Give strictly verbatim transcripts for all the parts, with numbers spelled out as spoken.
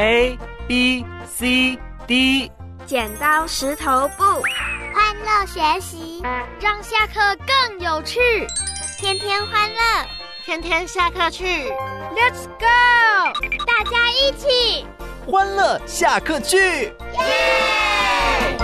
A B C D， 剪刀石头布， 欢乐学习， 让下课更有趣， 天天欢乐， 天天下课去 Let's go， 大家一起欢乐下课去，耶！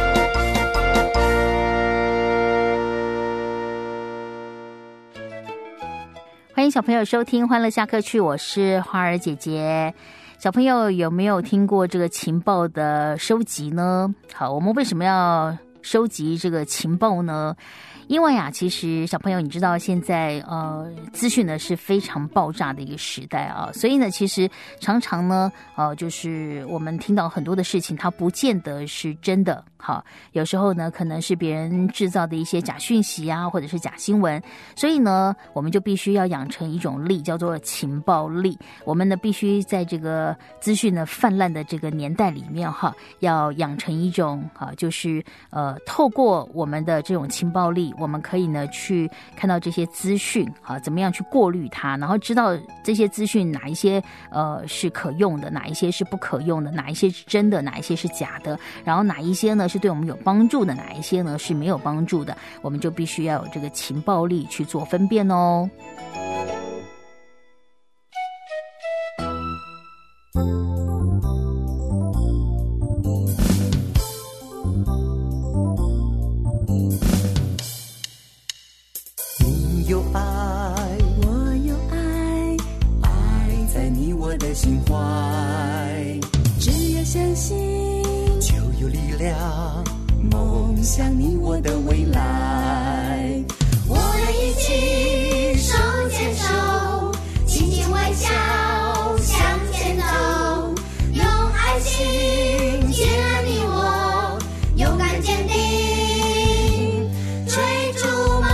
欢迎小朋友收听欢乐下课去，我是花儿姐姐。小朋友有没有听过这个情报的收集呢？好，我们为什么要收集这个情报呢？因为啊，其实小朋友你知道现在呃资讯呢是非常爆炸的一个时代啊，所以呢其实常常呢呃就是我们听到很多的事情它不见得是真的，好，有时候呢可能是别人制造的一些假讯息啊，或者是假新闻，所以呢我们就必须要养成一种力，叫做情报力。我们呢必须在这个资讯呢泛滥的这个年代里面哈，要养成一种啊就是呃透过我们的这种情报力，我们可以呢去看到这些资讯啊，怎么样去过滤它，然后知道这些资讯哪一些呃是可用的，哪一些是不可用的，哪一些是真的，哪一些是假的，然后哪一些呢是对我们有帮助的，哪一些呢是没有帮助的，我们就必须要有这个情报力去做分辨哦。 有爱，我有爱，爱在你我的心怀。只要相信，就有力量，梦想你我的未来。我们一起手牵手，紧紧微笑向前走，用爱心接纳你我，勇敢坚定追逐梦。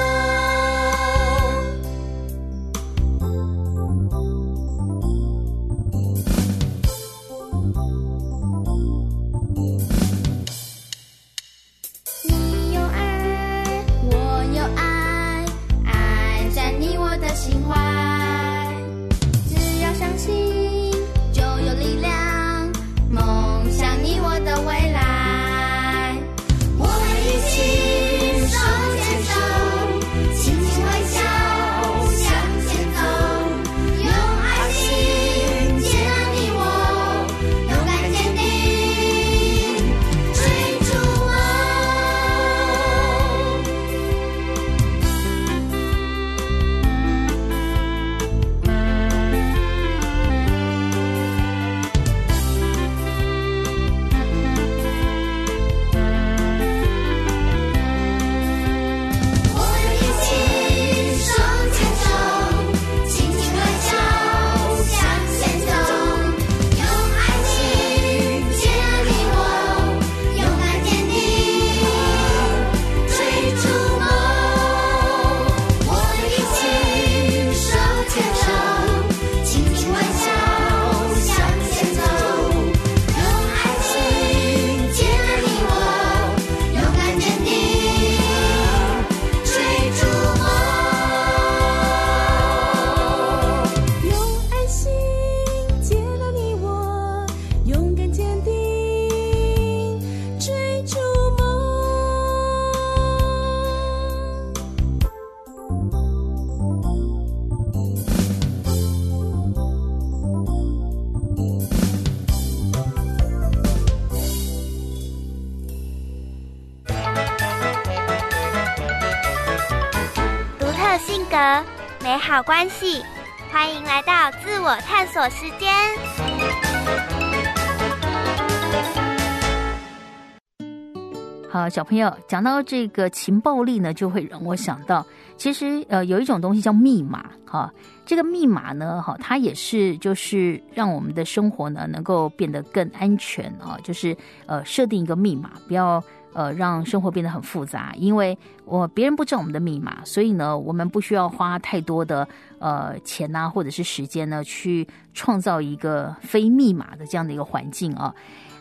美好关系，欢迎来到自我探索时间。 好，小朋友，讲到这个情报力呢，就会让我想到，其实呃有一种东西叫密码哈。这个密码呢，哈，它也是就是让我们的生活呢能够变得更安全啊，就是呃设定一个密码，不要呃让生活变得很复杂，因为我别人不知道我们的密码，所以呢我们不需要花太多的呃钱啊或者是时间呢去创造一个非密码的这样的一个环境啊。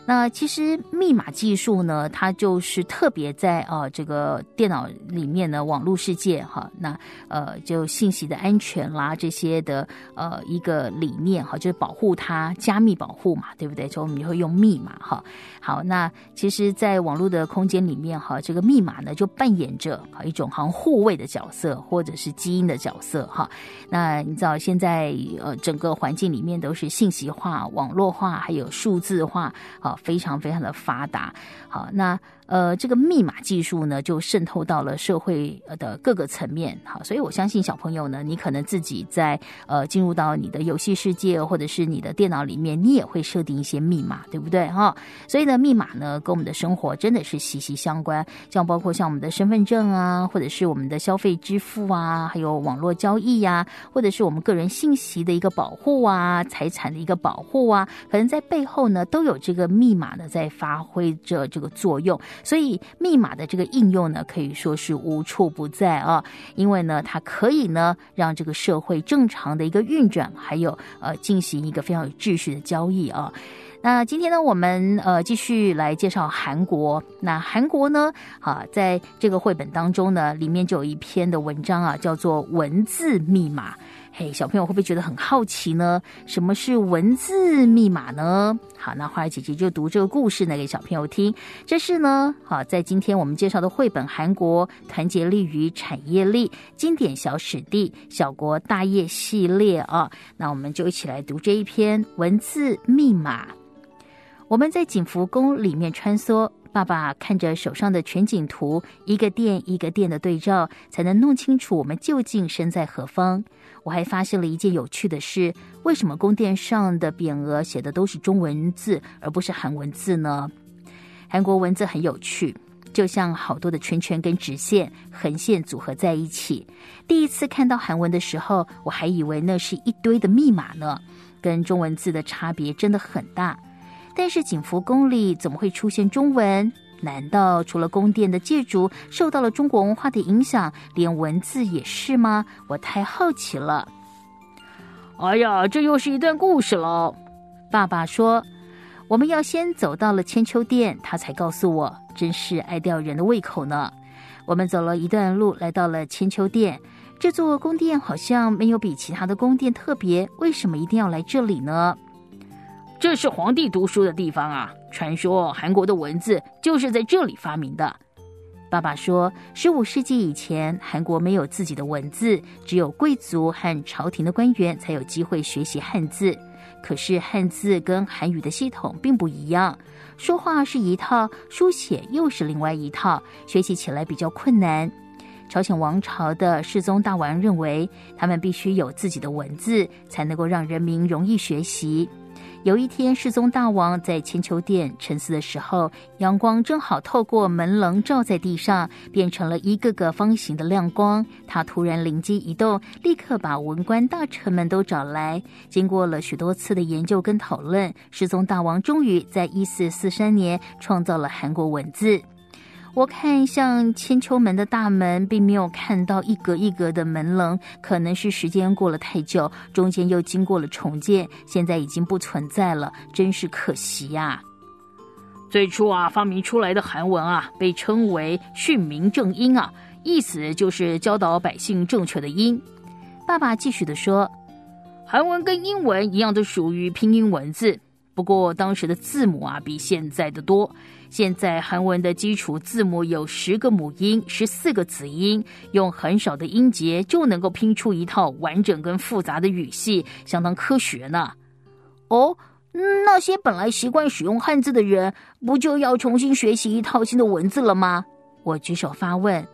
那其实密码技术呢，它就是特别在呃这个电脑里面呢，网络世界哈，那呃就信息的安全啦这些的呃一个理念哈，就是保护它，加密保护嘛，对不对？所以我们就会用密码哈。好，那其实，在网络的空间里面哈，这个密码呢就扮演着一种好像护卫的角色，或者是基因的角色哈。那你知道现在呃整个环境里面都是信息化、网络化，还有数字化，好，非常非常的发达。好，那呃这个密码技术呢，就渗透到了社会的各个层面。好，所以我相信小朋友呢，你可能自己在呃进入到你的游戏世界，或者是你的电脑里面，你也会设定一些密码，对不对哈？所以呢，密码呢跟我们的生活真的是息息相关，像包括像我们的身份证啊，或者是我们的消费支付啊，还有网络交易啊，或者是我们个人信息的一个保护啊，财产的一个保护啊，可能在背后呢都有这个密码呢在发挥着这个作用。所以密码的这个应用呢，可以说是无处不在啊，因为呢它可以呢让这个社会正常的一个运转，还有呃进行一个非常有秩序的交易啊。那今天呢，我们呃继续来介绍韩国。那韩国呢，啊，在这个绘本当中呢，里面就有一篇的文章啊，叫做《文字密码》。嘿，小朋友会不会觉得很好奇呢？什么是文字密码呢？好，那花儿姐姐就读这个故事呢给小朋友听。这是呢，好，在今天我们介绍的绘本《韩国团结力与产业力经典小史地小国大业》系列啊。那我们就一起来读这一篇文字密码。我们在景福宫里面穿梭，爸爸看着手上的全景图，一个店一个店的对照，才能弄清楚我们究竟身在何方。我还发现了一件有趣的事，为什么宫殿上的匾额写的都是中文字，而不是韩文字呢？韩国文字很有趣，就像好多的圈圈跟直线、横线组合在一起。第一次看到韩文的时候，我还以为那是一堆的密码呢，跟中文字的差别真的很大。但是景福宫里怎么会出现中文？难道除了宫殿的建筑受到了中国文化的影响，连文字也是吗？我太好奇了。哎呀，这又是一段故事了。爸爸说，我们要先走到了千秋殿，他才告诉我，真是爱吊人的胃口呢。我们走了一段路，来到了千秋殿。这座宫殿好像没有比其他的宫殿特别，为什么一定要来这里呢？这是皇帝读书的地方啊，传说韩国的文字就是在这里发明的。爸爸说，十五世纪以前，韩国没有自己的文字，只有贵族和朝廷的官员才有机会学习汉字。可是汉字跟韩语的系统并不一样，说话是一套，书写又是另外一套，学习起来比较困难。朝鲜王朝的世宗大王认为，他们必须有自己的文字，才能够让人民容易学习。有一天，世宗大王在千秋殿沉思的时候，阳光正好透过门棱照在地上，变成了一个个方形的亮光。他突然灵机一动，立刻把文官大臣们都找来。经过了许多次的研究跟讨论，世宗大王终于在一四四三年创造了韩国文字。我看像千秋门的大门并没有看到一格一格的门棱，可能是时间过了太久，中间又经过了重建，现在已经不存在了，真是可惜呀、啊。最初啊，发明出来的韩文啊，被称为训民正音啊，意思就是教导百姓正确的音。爸爸继续地说，韩文跟英文一样都属于拼音文字，不过当时的字母啊比现在的多。现在韩文的基础字母有十个母音，十四个子音，用很少的音节就能够拼出一套完整跟复杂的语系，相当科学呢。哦，那些本来习惯使用汉字的人，不就要重新学习一套新的文字了吗？我举手发问。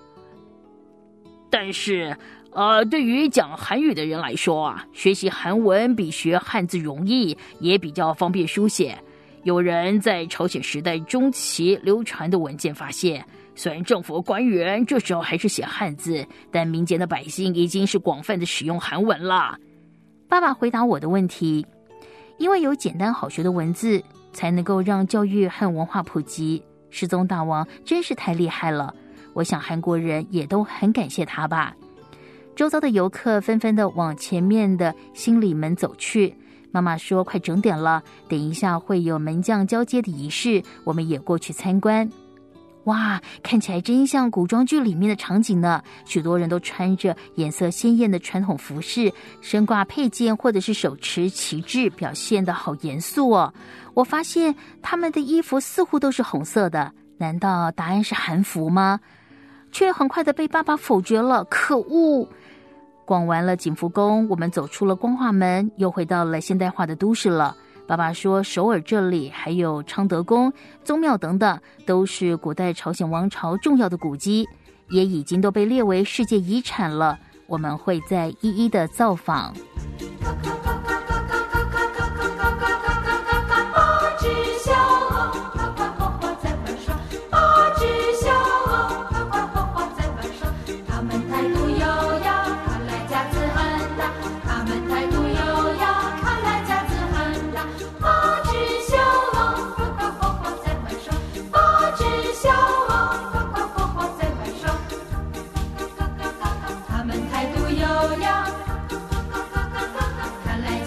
但是呃，对于讲韩语的人来说啊，学习韩文比学汉字容易，也比较方便书写。有人在朝鲜时代中期流传的文件发现，虽然政府官员这时候还是写汉字，但民间的百姓已经是广泛的使用韩文了。爸爸回答我的问题，因为有简单好学的文字，才能够让教育和文化普及。世宗大王真是太厉害了，我想韩国人也都很感谢他吧。周遭的游客纷纷的往前面的新里门走去， 妈妈说快整点了，等一下会有门将交接的仪式，我们也过去参观。哇，看起来真像古装剧里面的场景呢，许多人都穿着颜色鲜艳的传统服饰，身挂佩剑或者是手持旗帜，表现得好严肃哦。我发现他们的衣服似乎都是红色的，难道答案是韩服吗？却很快的被爸爸否决了，可恶！逛完了景福宫，我们走出了光化门，又回到了现代化的都市了。爸爸说首尔这里还有昌德宫、宗庙等等，都是古代朝鲜王朝重要的古迹，也已经都被列为世界遗产了，我们会再一一的造访。 看来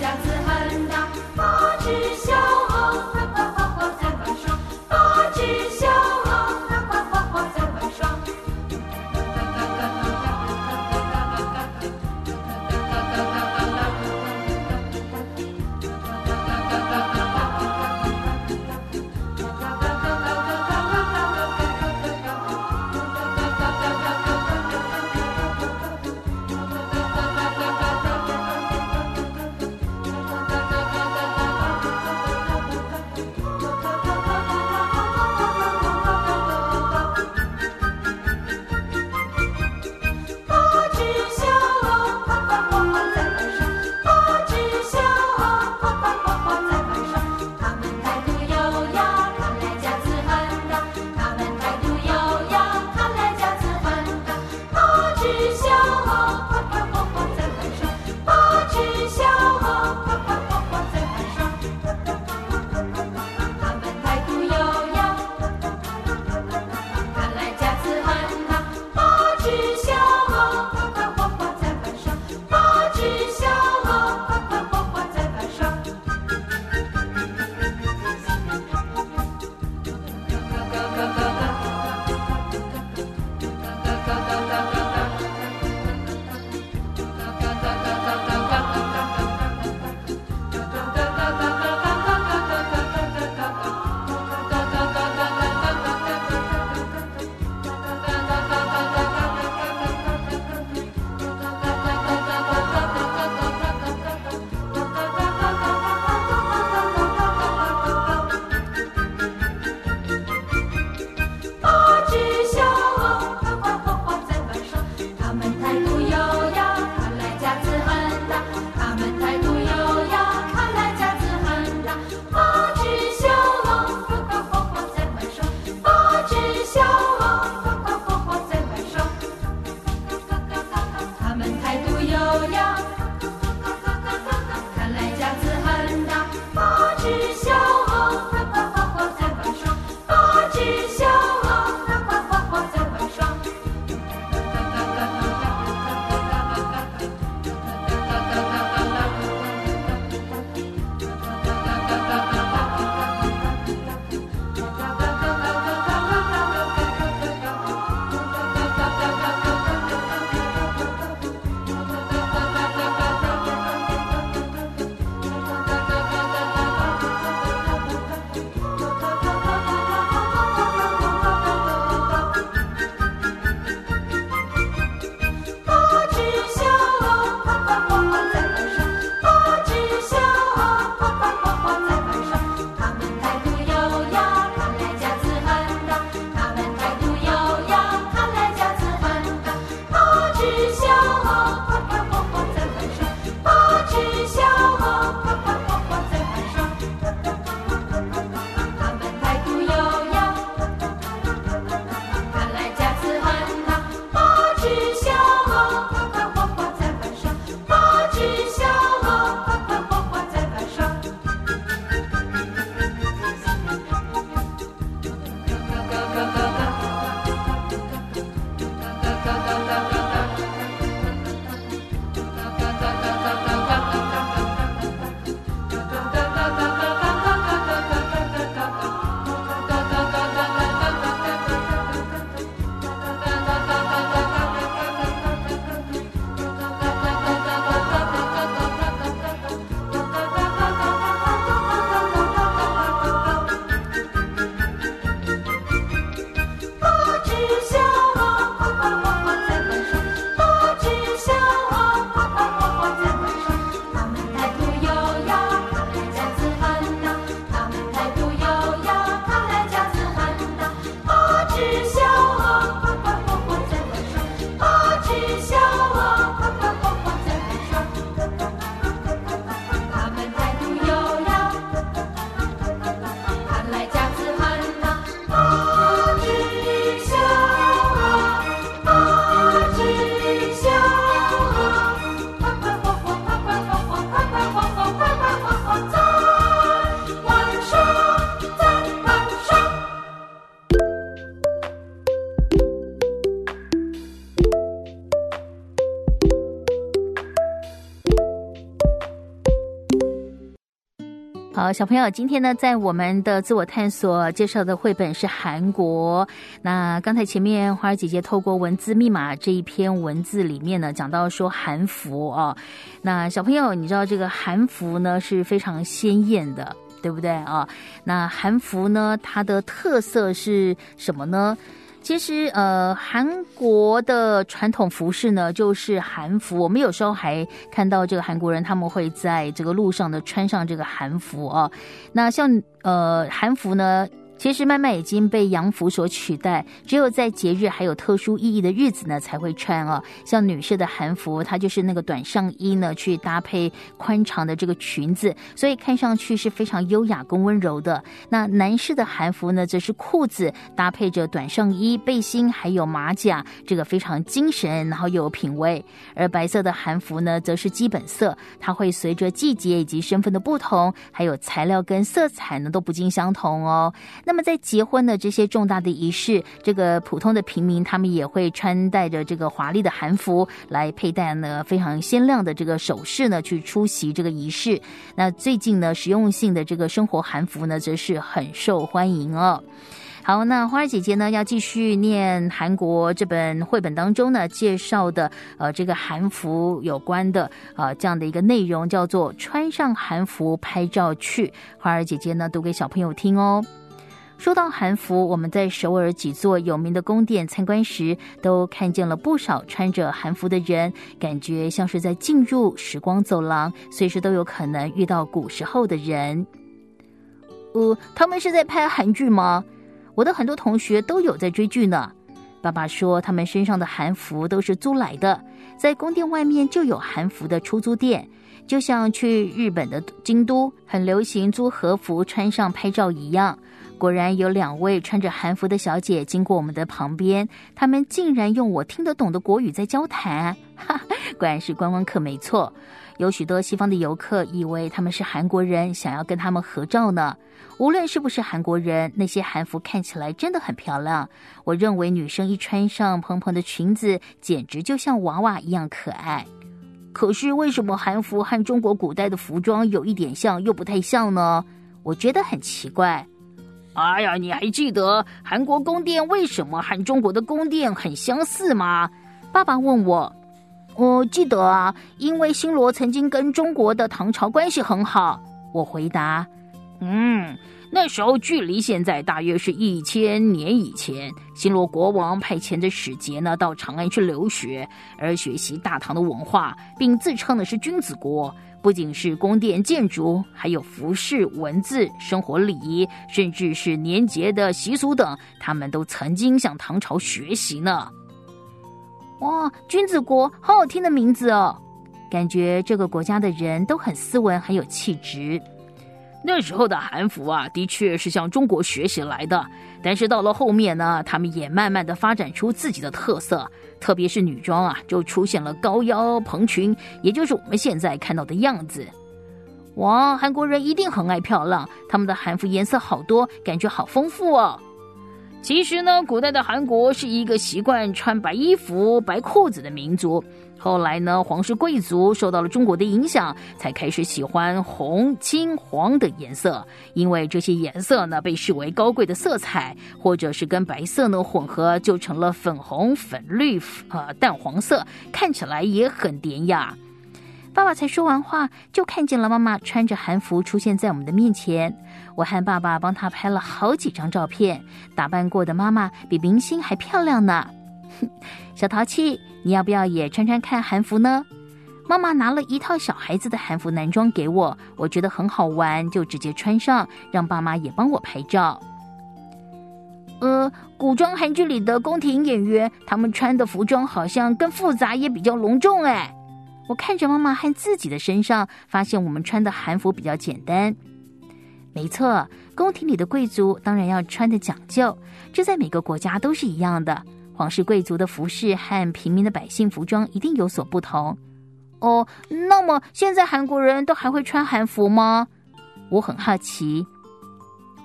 好，小朋友，今天呢，在我们的自我探索介绍的绘本是韩国。那刚才前面花儿姐姐透过文字密码这一篇文字里面呢，讲到说韩服哦。那小朋友，你知道这个韩服呢是非常鲜艳的，对不对啊？那韩服呢，它的特色是什么呢？其实，呃，韩国的传统服饰呢，就是韩服。我们有时候还看到这个韩国人，他们会在这个路上的穿上这个韩服啊。那像呃韩服呢，其实慢慢已经被洋服所取代，只有在节日还有特殊意义的日子呢才会穿啊。像女士的韩服，它就是那个短上衣呢，去搭配宽长的这个裙子，所以看上去是非常优雅跟温柔的。那男士的韩服呢，则是裤子搭配着短上衣、背心还有马甲，这个非常精神，然后又有品味。而白色的韩服呢，则是基本色，它会随着季节以及身份的不同，还有材料跟色彩呢都不尽相同哦。那么在结婚的这些重大的仪式，这个普通的平民他们也会穿戴着这个华丽的韩服，来佩戴呢非常鲜亮的这个首饰呢去出席这个仪式。那最近呢实用性的这个生活韩服呢则是很受欢迎哦。好，那花儿姐姐呢要继续念韩国这本绘本当中呢介绍的呃这个韩服有关的呃这样的一个内容，叫做穿上韩服拍照去。花儿姐姐呢读给小朋友听哦。说到韩服，我们在首尔几座有名的宫殿参观时，都看见了不少穿着韩服的人，感觉像是在进入时光走廊，随时都有可能遇到古时候的人。呃，他们是在拍韩剧吗？我的很多同学都有在追剧呢。爸爸说他们身上的韩服都是租来的，在宫殿外面就有韩服的出租店，就像去日本的京都很流行租和服穿上拍照一样。果然有两位穿着韩服的小姐经过我们的旁边，她们竟然用我听得懂的国语在交谈，哈，果然是观光客没错。有许多西方的游客以为他们是韩国人，想要跟他们合照呢。无论是不是韩国人，那些韩服看起来真的很漂亮。我认为女生一穿上蓬蓬的裙子，简直就像娃娃一样可爱。可是为什么韩服和中国古代的服装有一点像又不太像呢？我觉得很奇怪。哎呀，你还记得韩国宫殿为什么和中国的宫殿很相似吗？爸爸问我。我记得啊，因为新罗曾经跟中国的唐朝关系很好。我回答。嗯，那时候距离现在大约是一千年以前，新罗国王派遣着使节呢到长安去留学，而学习大唐的文化，并自称的是君子国。不仅是宫殿建筑，还有服饰、文字、生活礼仪，甚至是年节的习俗等，他们都曾经向唐朝学习呢。哇，君子国，好好听的名字哦！感觉这个国家的人都很斯文，很有气质。那时候的韩服啊，的确是向中国学习来的，但是到了后面呢，他们也慢慢的发展出自己的特色，特别是女装啊，就出现了高腰蓬裙，也就是我们现在看到的样子。哇，韩国人一定很爱漂亮，他们的韩服颜色好多，感觉好丰富哦。其实呢，古代的韩国是一个习惯穿白衣服、白裤子的民族。后来呢，皇室贵族受到了中国的影响，才开始喜欢红、青、黄的颜色，因为这些颜色呢被视为高贵的色彩，或者是跟白色呢混合，就成了粉红、粉绿、呃淡黄色，看起来也很典雅。爸爸才说完话，就看见了妈妈穿着韩服出现在我们的面前。我和爸爸帮她拍了好几张照片，打扮过的妈妈比明星还漂亮呢。小淘气，你要不要也穿穿看韩服呢？妈妈拿了一套小孩子的韩服男装给我，我觉得很好玩，就直接穿上，让爸妈也帮我拍照。呃，古装韩剧里的宫廷演员，他们穿的服装好像更复杂，也比较隆重哎。我看着妈妈和自己的身上，发现我们穿的韩服比较简单。没错，宫廷里的贵族当然要穿的讲究，这在每个国家都是一样的。皇室贵族的服饰和平民的百姓服装一定有所不同。哦，那么现在韩国人都还会穿韩服吗？我很好奇。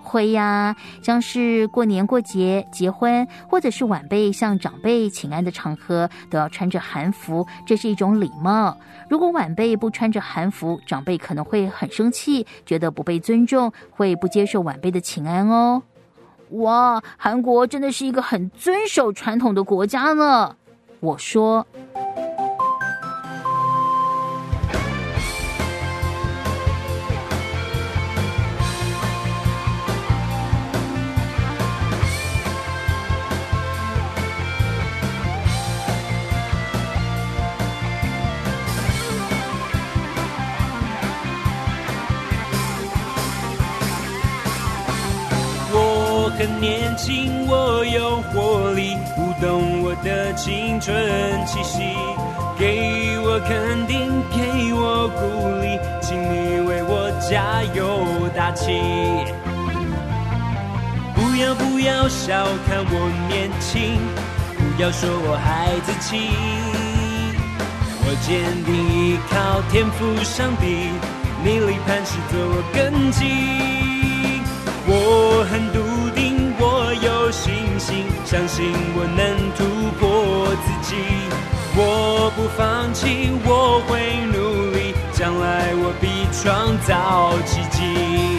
会呀，像是过年过节、结婚，或者是晚辈向长辈请安的场合，都要穿着韩服，这是一种礼貌。如果晚辈不穿着韩服，长辈可能会很生气，觉得不被尊重，会不接受晚辈的请安哦。哇，韩国真的是一个很遵守传统的国家呢。我说。 很年轻，我有活力，舞动我的青春气息，给我肯定，给我鼓励，请你为我加油打气。不要不要小看我年轻，不要说我孩子气，我坚定依靠天赋上帝，逆力磐石做我根基。我很笃定，我有信心，相信我能突破自己。我不放弃，我会努力，将来我必创造奇迹。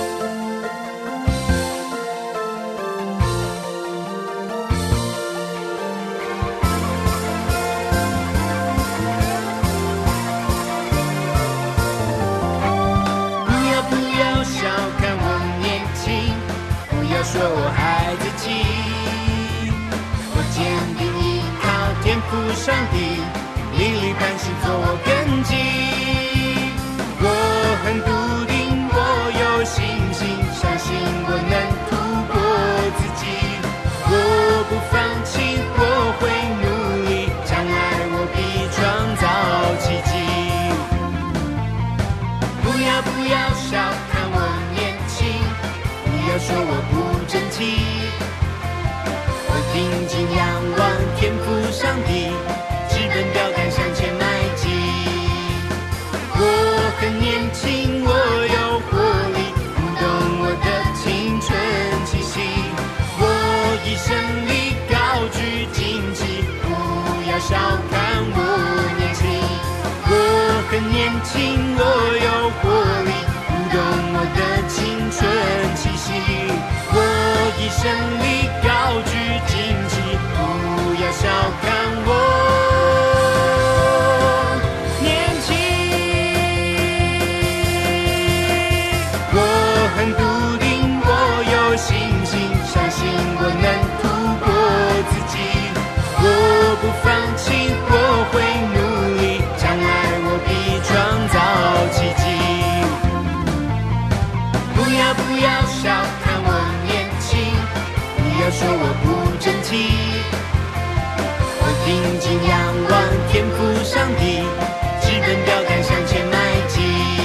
说我孩子气，我坚定依靠天赋上帝，逆力磐石做我根基。我很笃定，我有信心，相信我能突破自己。我不放弃，我会努力，将来我必创造奇迹。不要不要小看我年轻，不要说我不争气，我定睛仰望天赋上帝，直奔标杆向前迈进。我很年轻，我有活力，舞动我的青春气息，我以胜利高举荆棘，不要小看我年轻。我很年轻，我有活力，舞动我的青春气息，以胜利高举荆棘，不要小看我年轻。我很笃定，我有信心，相信我能突破自己。我不放弃，我会努力，将来我必创造奇迹。不要不要小看我年轻，不要说我不争气，我定睛仰望天赋上帝，直奔标杆向前迈进。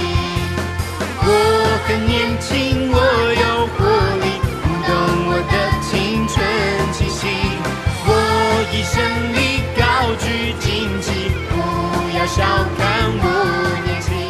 我很年轻，我有活力，舞动我的青春气息，我以胜利高举荆棘，不要小看我年轻。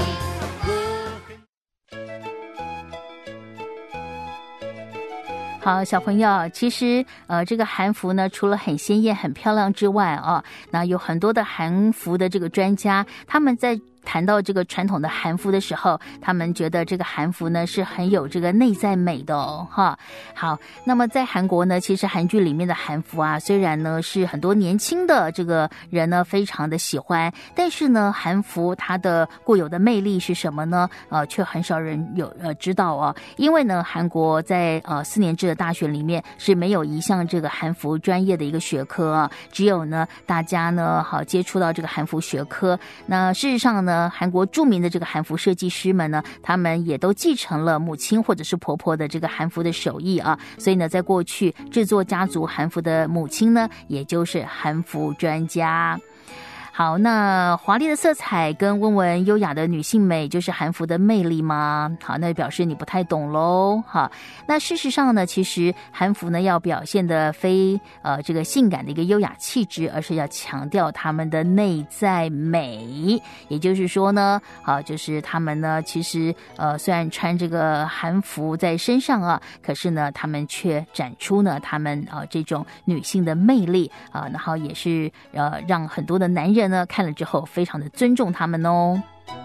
好，小朋友，其实呃，这个韩服呢，除了很鲜艳、很漂亮之外啊，那有很多的韩服的这个专家，他们在谈到这个传统的韩服的时候，他们觉得这个韩服呢是很有这个内在美的哦，哈。好，那么在韩国呢，其实韩剧里面的韩服啊，虽然呢是很多年轻的这个人呢非常的喜欢，但是呢，韩服它的固有的魅力是什么呢？呃，却很少人有呃知道哦。因为呢，韩国在呃四年制的大学里面是没有一项这个韩服专业的一个学科啊，只有呢大家呢好接触到这个韩服学科。那事实上呢，韩国著名的这个韩服设计师们呢，他们也都继承了母亲或者是婆婆的这个韩服的手艺啊，所以呢，在过去制作家族韩服的母亲呢，也就是韩服专家。 好，那华丽的色彩跟温文优雅的女性美就是韩服的魅力吗？好，那表示你不太懂咯。好，那事实上呢，其实韩服呢要表现的非呃这个性感的一个优雅气质，而是要强调他们的内在美。也就是说呢，好，就是他们呢其实呃虽然穿这个韩服在身上啊，可是呢他们却展出呢他们啊、呃、这种女性的魅力啊、呃，然后也是呃让很多的男人呢看了之后非常的尊重他们哦。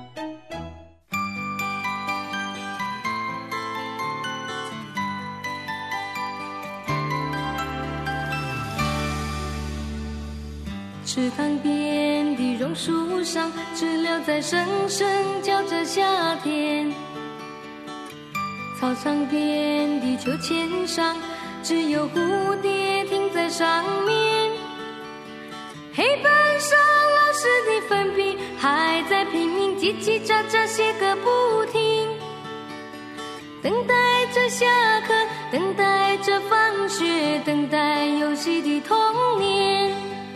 池塘边的榕树上，知了在声声叫着夏天。操场边的秋千上，只有蝴蝶停在上面。黑板上老师的粉笔还在拼命叽叽喳喳写个不停，等待着下课，等待着放学，等待游戏的童年。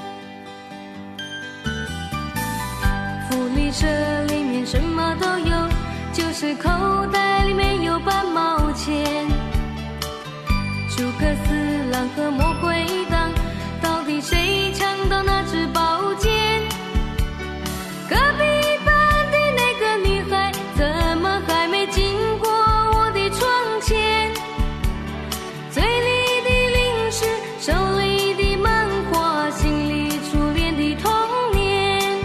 福利社里面什么都有，就是口袋里面有半毛钱。诸葛四郎和魔鬼党，到底谁抢到那支宝剑？隔壁班的那个女孩，怎么还没经过我的窗前？嘴里的零食，手里的漫画，心里初恋的童年。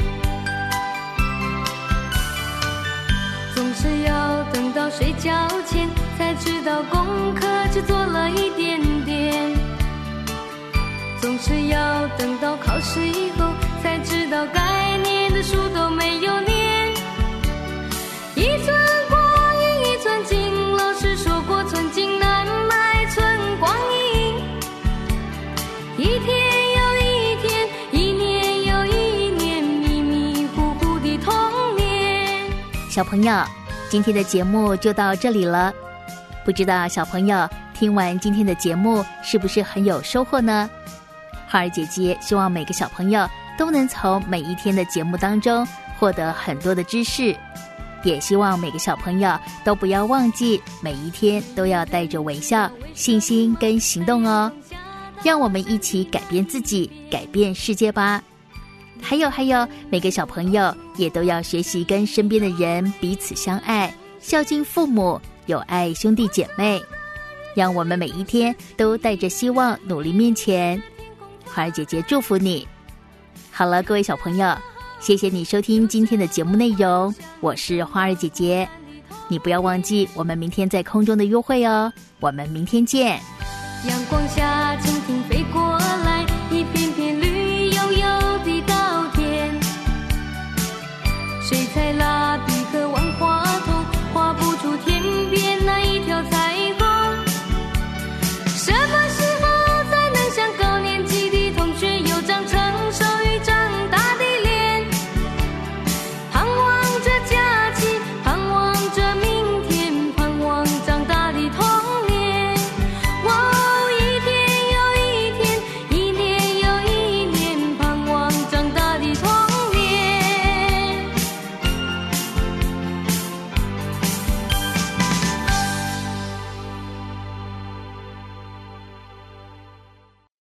总是要等到睡觉前，才知道功课只做了一点点。总是要等到考试以后，才知道该念的书都没有念。一寸光阴一寸金，老师说过寸金难买寸光阴。一天又一天，一年又一年，迷迷糊糊的童年。 小朋友，今天的节目就到这里了。不知道小朋友听完今天的节目是不是很有收获呢？花儿姐姐希望每个小朋友都能从每一天的节目当中获得很多的知识，也希望每个小朋友都不要忘记每一天都要带着微笑、信心跟行动哦。让我们一起改变自己，改变世界吧。还有还有，每个小朋友也都要学习跟身边的人彼此相爱，孝敬父母，有爱兄弟姐妹。让我们每一天都带着希望努力面前。花儿姐姐祝福你。好了，各位小朋友，谢谢你收听今天的节目内容，我是花儿姐姐。你不要忘记我们明天在空中的约会哦，我们明天见。 阳光下蜻蜓飞过来，一片片绿油油的稻田。水彩蜡笔和万花筒画不出天边那一